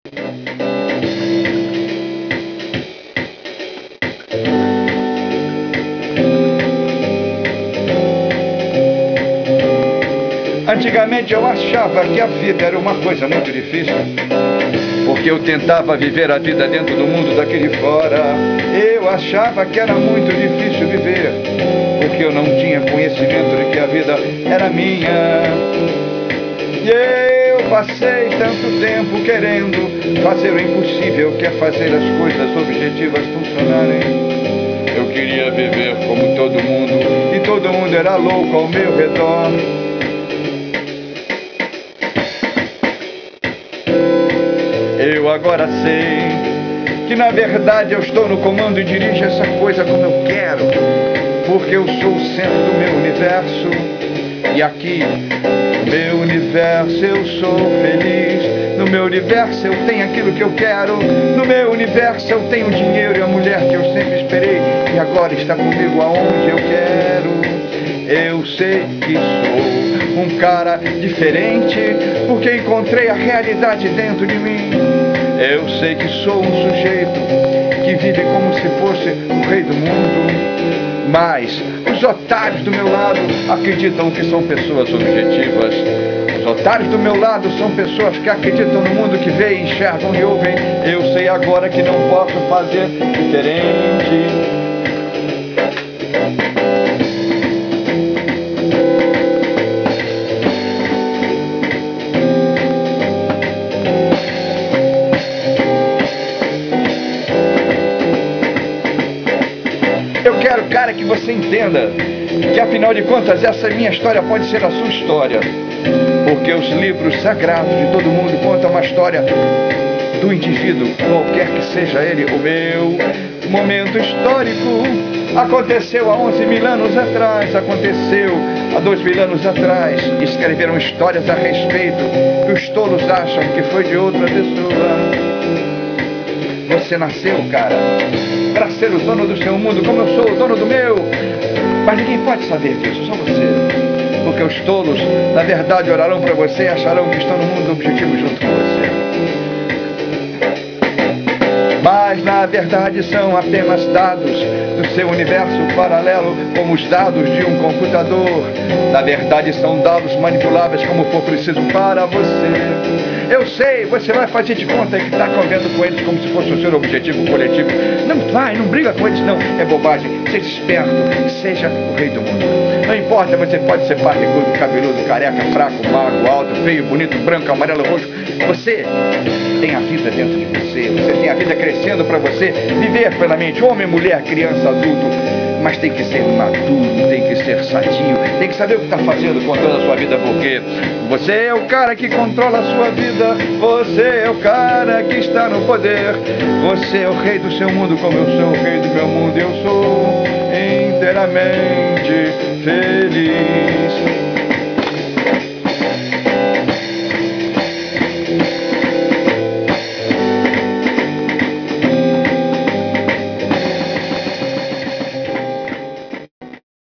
Antigamente eu achava que a vida era uma coisa muito difícil, porque eu tentava viver a vida dentro do mundo daqui de fora. Eu achava que era muito difícil viver, porque eu não tinha conhecimento de que a vida era minha. E eu passei tanto tempo querendo fazer o impossível, que é fazer as coisas objetivas funcionarem. Eu queria viver como todo mundo, e todo mundo era louco ao meu redor. Eu agora sei que na verdade eu estou no comando e dirijo essa coisa como eu quero, porque eu sou o centro do meu universo. E aqui, no meu universo, eu sou feliz. No meu universo eu tenho aquilo que eu quero. No meu universo eu tenho o dinheiro e a mulher que eu sempre esperei, e agora está comigo aonde eu quero. Eu sei que sou um cara diferente, porque encontrei a realidade dentro de mim. Eu sei que sou um sujeito que vive como se fosse o rei do mundo, mas os otários do meu lado acreditam que são pessoas objetivas. Os otários do meu lado são pessoas que acreditam no mundo, que veem, enxergam e ouvem. Eu sei agora que não posso fazer diferente. Cara, que você entenda que afinal de contas essa minha história pode ser a sua história, porque os livros sagrados de todo mundo contam uma história do indivíduo, qualquer que seja ele. O meu momento histórico aconteceu há 11 mil anos atrás, aconteceu há 2 mil anos atrás. Escreveram histórias a respeito que os tolos acham que foi de outra pessoa. Você nasceu, cara, para ser o dono do seu mundo, como eu sou o dono do meu. Mas ninguém pode saber disso, só você. Porque os tolos, na verdade, orarão para você e acharão que estão no mundo objetivo junto com você. Mas, na verdade, são apenas dados do seu universo paralelo, como os dados de um computador. Na verdade, são dados manipuláveis como for preciso para você. Eu sei, você vai fazer de conta que está convivendo com eles como se fosse o seu objetivo coletivo. Não vai, não briga com eles, não. É bobagem. Seja esperto, seja o rei do mundo. Não importa, você pode ser barrigudo, cabeludo, careca, fraco, magro, alto, feio, bonito, branco, amarelo, roxo. Você tem a vida dentro de você. Você tem a vida crescendo para você viver plenamente. Homem, mulher, criança, adulto. Mas tem que ser maduro, tem que ser sadio, tem que saber o que está fazendo com toda a sua vida, porque você é o cara que controla a sua vida, você é o cara que está no poder, você é o rei do seu mundo, como eu sou o rei do meu mundo. Eu sou inteiramente feliz.